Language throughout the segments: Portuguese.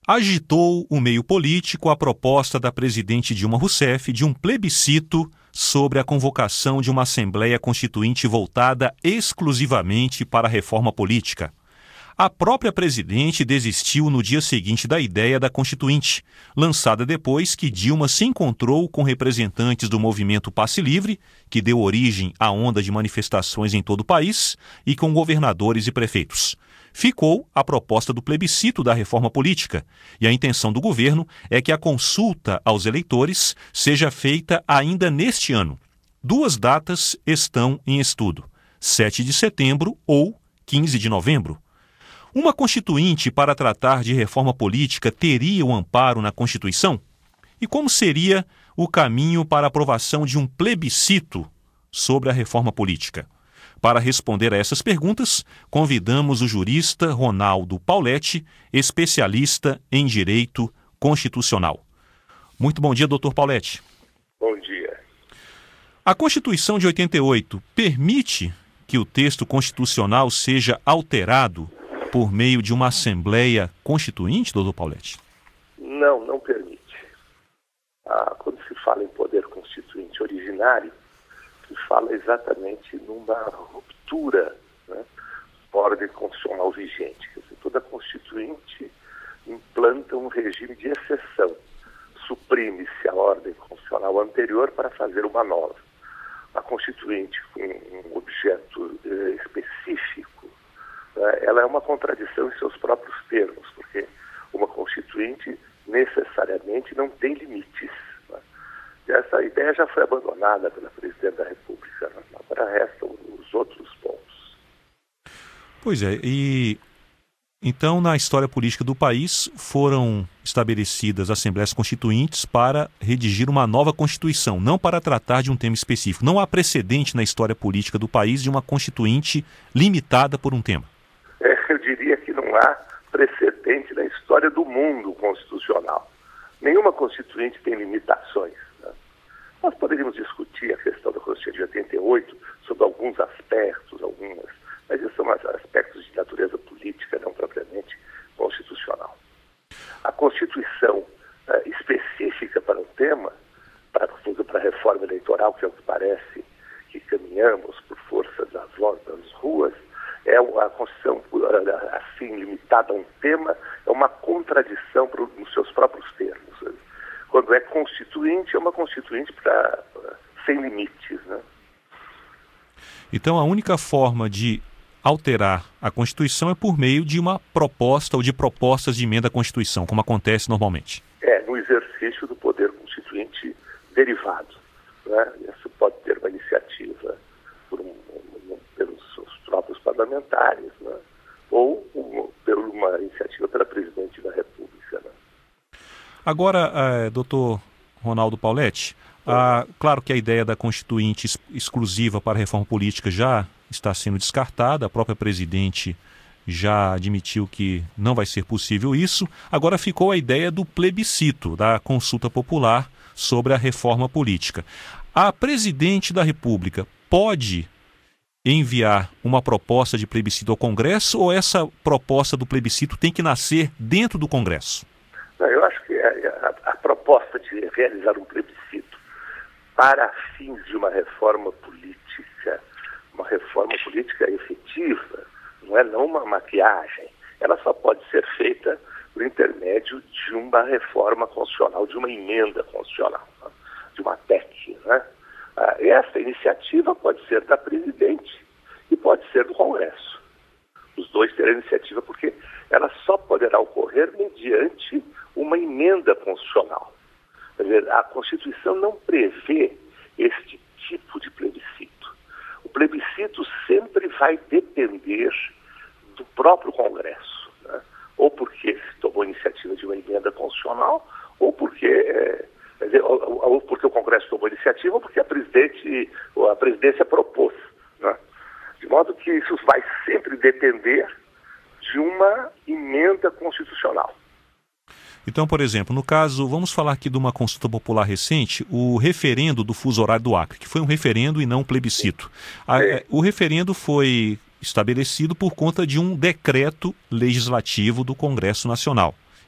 Agitou o meio político a proposta da presidente Dilma Rousseff de um plebiscito sobre a convocação de uma Assembleia Constituinte voltada exclusivamente para a reforma política. A própria presidente desistiu no dia seguinte da ideia da Constituinte, lançada depois que Dilma se encontrou com representantes do movimento Passe Livre, que deu origem à onda de manifestações em todo o país, e com governadores e prefeitos. Ficou a proposta do plebiscito da reforma política, e a intenção do governo é que a consulta aos eleitores seja feita ainda neste ano. 2 datas estão em estudo: 7 de setembro ou 15 de novembro. Uma constituinte para tratar de reforma política teria um amparo na Constituição? E como seria o caminho para a aprovação de um plebiscito sobre a reforma política? Para responder a essas perguntas, convidamos o jurista Ronaldo Pauletti, especialista em direito constitucional. Muito bom dia, doutor Pauletti. Bom dia. A Constituição de 88 permite que o texto constitucional seja alterado por meio de uma Assembleia Constituinte, doutor Pauletti? Não permite. Quando se fala em poder constituinte originário, se fala exatamente numa ruptura, né, da ordem constitucional vigente. Quer dizer, toda constituinte implanta um regime de exceção. Suprime-se a ordem constitucional anterior para fazer uma nova. A constituinte com um objeto específico, ela é uma contradição em seus próprios termos, porque uma constituinte necessariamente não tem limites. Né? Essa ideia já foi abandonada pela presidente da República. Né? Agora restam os outros pontos. Pois é, e então na história política do país foram estabelecidas assembleias constituintes para redigir uma nova Constituição, não para tratar de um tema específico. Não há precedente na história política do país de uma constituinte limitada por um tema. Eu diria que não há precedente na história do mundo constitucional. Nenhuma constituinte tem limitações. Né? Nós poderíamos discutir a questão da Constituição de 88 sobre alguns aspectos, mas esses são aspectos de natureza política, não propriamente constitucional. A Constituição específica para um tema, para a reforma eleitoral, que é o que parece que caminhamos por força das ruas, é a Constituição, assim, limitada a um tema, é uma contradição nos seus próprios termos. Quando é constituinte, é uma constituinte sem limites. Né? Então, a única forma de alterar a Constituição é por meio de uma proposta ou de propostas de emenda à Constituição, como acontece normalmente. No exercício do poder constituinte derivado. Né? Isso pode ter uma iniciativa pelos seus próprios parlamentares, né? Ou por uma iniciativa pela presidente da República. Né? Agora, doutor Ronaldo Pauletti, claro que a ideia da Constituinte exclusiva para a reforma política já está sendo descartada, a própria presidente já admitiu que não vai ser possível isso. Agora ficou a ideia do plebiscito, da consulta popular sobre a reforma política. A presidente da República pode enviar uma proposta de plebiscito ao Congresso ou essa proposta do plebiscito tem que nascer dentro do Congresso? Não, eu acho que a proposta de realizar um plebiscito para fins de uma reforma política efetiva, não uma maquiagem, ela só pode ser feita por intermédio de uma reforma constitucional, de uma emenda constitucional, né? De uma PEC, né? Essa iniciativa pode ser da presidente e pode ser do Congresso. Os dois terão iniciativa porque ela só poderá ocorrer mediante uma emenda constitucional. Quer dizer, a Constituição não prevê este tipo de plebiscito. O plebiscito sempre vai depender do próprio Congresso, né? Ou porque se tomou iniciativa de uma emenda constitucional, ou porque o Congresso tomou iniciativa, ou porque a presidência propôs. Né? De modo que isso vai sempre depender de uma emenda constitucional. Então, por exemplo, no caso, vamos falar aqui de uma consulta popular recente, o referendo do fuso horário do Acre, que foi um referendo e não um plebiscito. O referendo foi estabelecido por conta de um decreto legislativo do Congresso Nacional.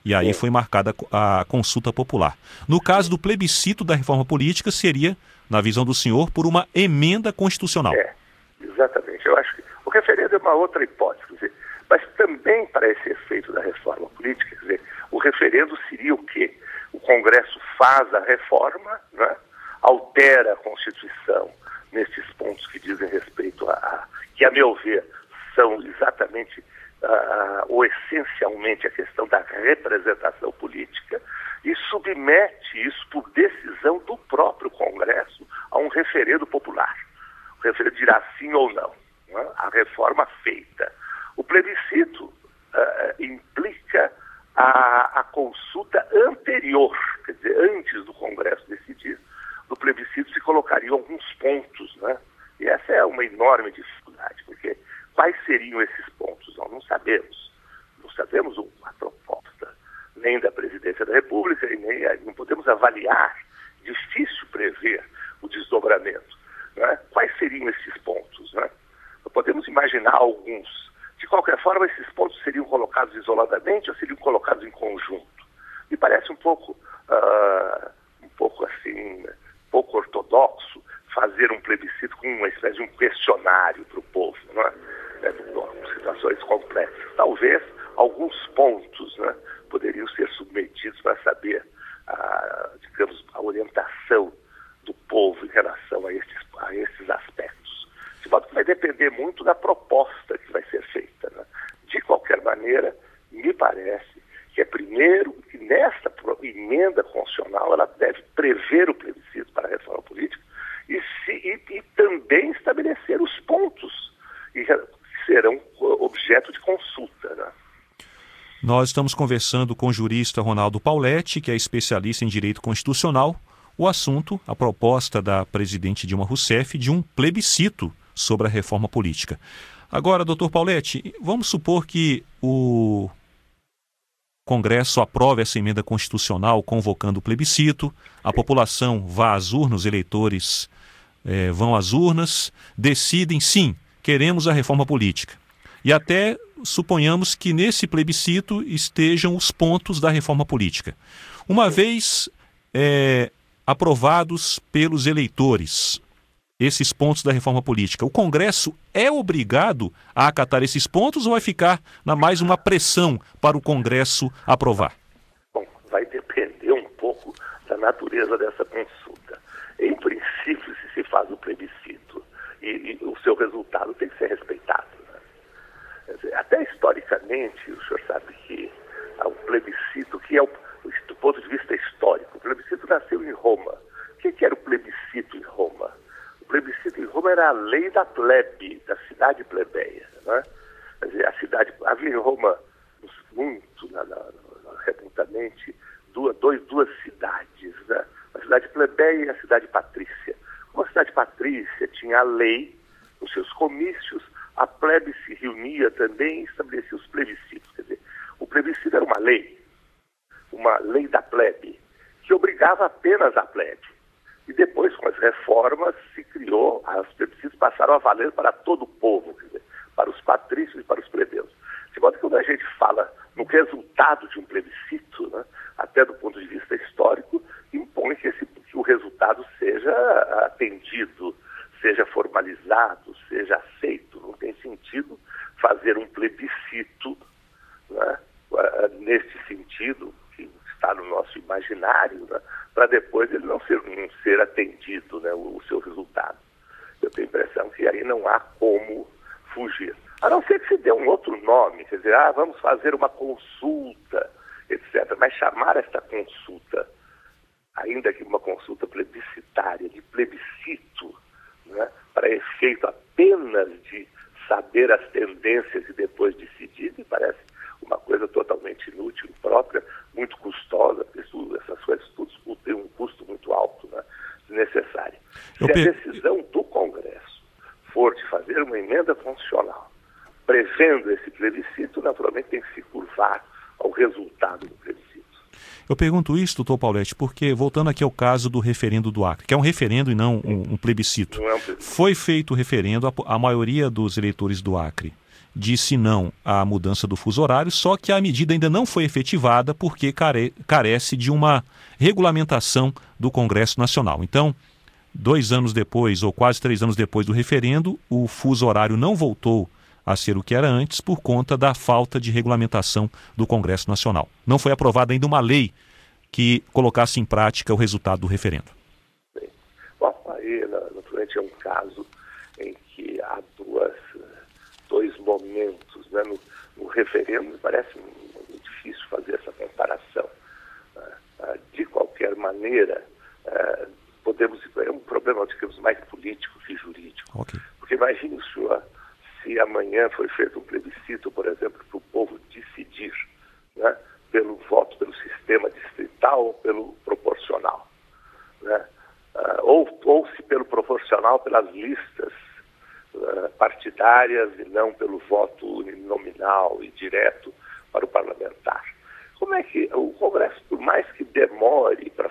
E aí foi marcada a consulta popular. No caso do plebiscito da reforma política, seria, na visão do senhor, por uma emenda constitucional. Exatamente. Eu acho que o referendo é uma outra hipótese, quer dizer, mas também para esse efeito da reforma política, quer dizer, o referendo seria o quê? O Congresso faz a reforma, né? Altera a Constituição nesses pontos que dizem respeito que, a meu ver, são exatamente ou essencialmente a questão da representação política, e submete isso por decisão do próprio Congresso a um referendo popular. O referendo dirá sim ou não, né? A reforma feita. O plebiscito implica a consulta anterior, quer dizer, antes do Congresso decidir, no plebiscito se colocariam alguns pontos, né? E essa é uma enorme dificuldade, porque quais seriam esses pontos? Nós não sabemos. Não sabemos a proposta nem da Presidência da República e nem não podemos avaliar. Difícil prever o desdobramento, né? Quais seriam esses pontos, né? Nós podemos imaginar alguns. De qualquer forma, esses pontos seriam colocados isoladamente ou seriam colocados em conjunto? Me parece um pouco assim, pouco ortodoxo fazer um plebiscito com uma espécie de um questionário para o povo, não é? Situações complexas. Talvez alguns pontos, né, poderiam ser submetidos para saber, digamos, a orientação do povo em relação a esses aspectos. De modo que vai depender muito da proposta que vai ser feita, né? De qualquer maneira, me parece que é primeiro que nesta emenda constitucional ela deve prever o plebiscito para a reforma política e também estabelecer os pontos que serão objeto de consulta, né? Nós estamos conversando com o jurista Ronaldo Pauletti, que é especialista em direito constitucional. O assunto, a proposta da presidente Dilma Rousseff de um plebiscito sobre a reforma política. Agora, doutor Pauletti, vamos supor que o Congresso aprove essa emenda constitucional convocando o plebiscito, a população vá às urnas, os eleitores vão às urnas, decidem sim, queremos a reforma política. E até suponhamos que nesse plebiscito estejam os pontos da reforma política. Uma vez aprovados pelos eleitores esses pontos da reforma política, o Congresso é obrigado a acatar esses pontos ou vai ficar mais uma pressão para o Congresso aprovar? Bom, vai depender um pouco da natureza dessa consulta. Em princípio, se faz o plebiscito e o seu resultado tem que ser respeitado, né? Quer dizer, até historicamente, o senhor sabe que o plebiscito, que é do ponto de vista histórico, o plebiscito nasceu em Roma. O que era o plebiscito em Roma? O plebiscito em Roma era a lei da plebe, da cidade plebeia, né? Quer dizer, havia em Roma, muito remotamente, duas cidades, né? A cidade plebeia e a cidade patrícia. Como a cidade patrícia tinha a lei nos seus comícios, a plebe se reunia também e estabelecia os plebiscitos. Quer dizer, o plebiscito era uma lei da plebe, que obrigava apenas a plebe. E depois, com as reformas, se criou, os plebiscitos passaram a valer para todo o povo, quer dizer, para os patrícios e para os plebeus. De modo que quando a gente fala no resultado de um plebiscito, né, até do ponto de vista histórico, impõe que o resultado seja atendido, seja formalizado, seja aceito. Não tem sentido fazer um plebiscito, né, nesse sentido, que está no nosso imaginário, né, para depois ele não ser atendido, né, o seu resultado. Eu tenho a impressão que aí não há como fugir. A não ser que se dê um outro nome, quer dizer, vamos fazer uma consulta, etc. Mas chamar esta consulta, ainda que uma consulta plebiscitária, de plebiscito, né, para efeito apenas de saber as tendências e depois decidir, me parece uma coisa totalmente inútil, imprópria, muito custosa, porque essas coisas tudo têm um custo muito alto, né, desnecessário. Se a decisão do Congresso for de fazer uma emenda constitucional prevendo esse plebiscito, naturalmente tem que se curvar ao resultado do plebiscito. Eu pergunto isso, doutor Pauletti, porque, voltando aqui ao caso do referendo do Acre, que é um referendo e não um plebiscito. Não é um plebiscito. Foi feito o referendo, a maioria dos eleitores do Acre disse não à mudança do fuso horário, só que a medida ainda não foi efetivada porque carece de uma regulamentação do Congresso Nacional. Então, 2 anos depois, ou quase 3 anos depois do referendo, o fuso horário não voltou a ser o que era antes por conta da falta de regulamentação do Congresso Nacional. Não foi aprovada ainda uma lei que colocasse em prática o resultado do referendo. Bem, o Havaí, naturalmente, é um caso em que há dois momentos, né? No referendo, me parece muito difícil fazer essa comparação. De qualquer maneira, é um problema, digamos, mais político que jurídico. Okay. Porque imagine o senhor, se amanhã foi feito um plebiscito, por exemplo, para o povo decidir, né, pelo voto, pelo sistema distrital ou pelo proporcional, né? Ou se pelo proporcional pelas listas partidárias e não pelo voto nominal e direto para o parlamentar. Como é que o Congresso, por mais que demore para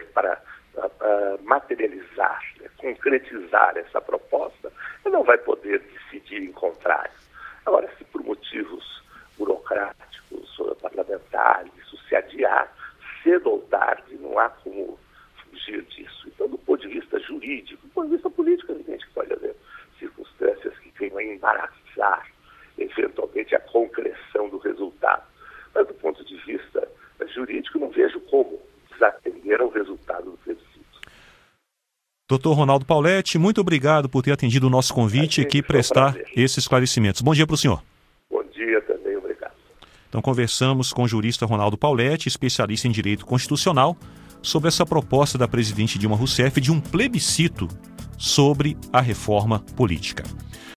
materializar, né, concretizar essa proposta, ele não vai poder decidir em contrário. Agora, se por motivos burocráticos, parlamentares, isso se adiar, cedo ou tarde, não há como fugir disso. Então, do ponto de vista jurídico, do ponto de vista político, é evidente que pode haver circunstâncias que venham a embaraçar, eventualmente, a concreção do resultado. Mas, do ponto de vista jurídico, não vejo como desatender ao resultado do plebiscito. Dr. Ronaldo Pauletti, muito obrigado por ter atendido o nosso convite e aqui prestar esses esclarecimentos. Bom dia para o senhor. Bom dia também, obrigado. Então, conversamos com o jurista Ronaldo Pauletti, especialista em direito constitucional, sobre essa proposta da presidente Dilma Rousseff de um plebiscito sobre a reforma política.